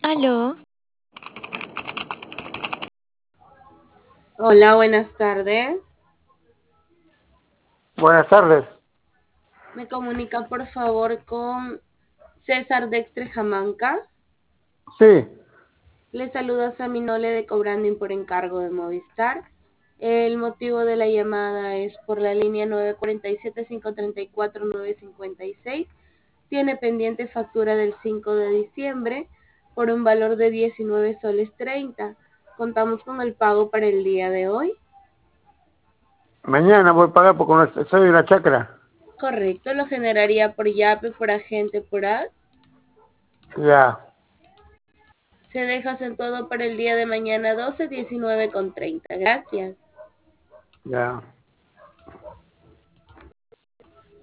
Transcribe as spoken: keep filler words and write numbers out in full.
Aló, Hola, buenas tardes. Buenas tardes. ¿Me comunica por favor con César Dextre Jamanca? Sí, Le saluda Saminole de Cobranding por encargo de Movistar. El motivo de la llamada es por la línea nueve cuatro siete, cinco tres cuatro, nueve cinco seis. Tiene pendiente factura del cinco de diciembre por un valor de diecinueve soles treinta. Contamos con el pago para el día de hoy. mañana voy a pagar porque no soy de una chacra. Correcto, lo generaría por Yape, por agente, por A D. Ya, Se deja en todo para el día de mañana doce diecinueve con treinta. Gracias. ya.